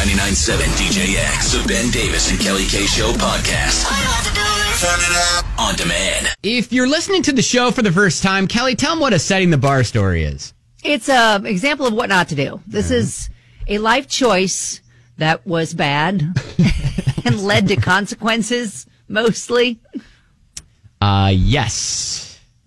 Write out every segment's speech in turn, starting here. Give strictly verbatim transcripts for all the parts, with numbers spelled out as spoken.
ninety-nine point seven D J X, the Ben Davis and Kelly K Show podcast. I have to do this. Turn it up. On demand. If you're listening to the show for the first time, Kelly, tell them what a setting the bar story is. It's an example of what not to do. This mm-hmm. is a life choice that was bad and led to consequences, mostly. Uh, yes.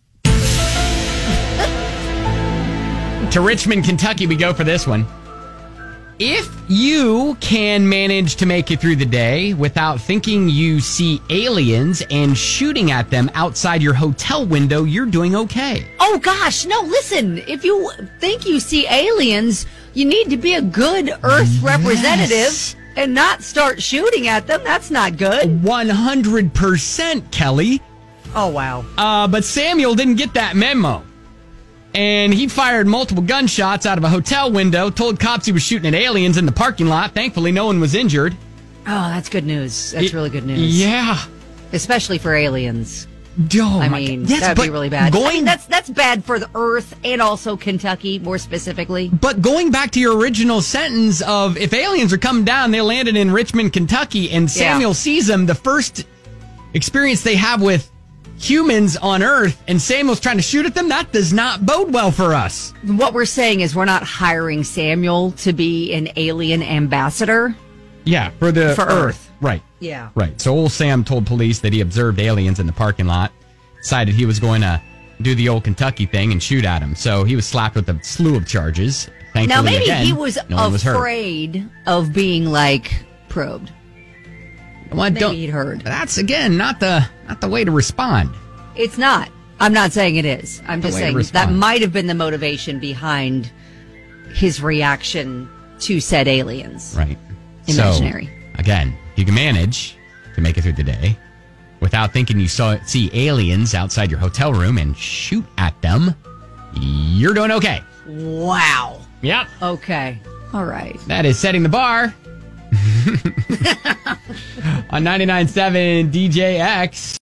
To Richmond, Kentucky, we go for this one. If you can manage to make it through the day without thinking you see aliens and shooting at them outside your hotel window, you're doing okay. Oh, gosh. No, listen. If you think you see aliens, you need to be a good Earth yes. representative and not start shooting at them. That's not good. one hundred percent, Kelly. Oh, wow. Uh, but Samuel didn't get that memo. And he fired multiple gunshots out of a hotel window, told cops he was shooting at aliens in the parking lot. Thankfully, no one was injured. Oh, that's good news. That's it, really good news. Yeah. Especially for aliens. Oh, I mean, yes, that'd be really bad. Going, I mean, that's that's bad for the Earth and also Kentucky, more specifically. But going back to your original sentence of if aliens are coming down, they landed in Richmond, Kentucky, and Samuel yeah. sees them, the first experience they have with humans on Earth, and Samuel's trying to shoot at them, that does not bode well for us. What we're saying is we're not hiring Samuel to be an alien ambassador. Yeah, for the for Earth. Earth. Right. Yeah. Right. So old Sam told police that he observed aliens in the parking lot, decided he was going to do the old Kentucky thing and shoot at them. So he was slapped with a slew of charges. Thankfully, now maybe again, he was no one was afraid hurt. of being like probed. Well, maybe he'd heard. That's again not the not the way to respond. It's not. I'm not saying it is. I'm not just saying that might have been the motivation behind his reaction to said aliens. Right. Imaginary. So, again, you can manage to make it through the day without thinking you saw see aliens outside your hotel room and shoot at them. You're doing okay. Wow. Yep. Okay. All right. That is setting the bar. On ninety-nine point seven D J X.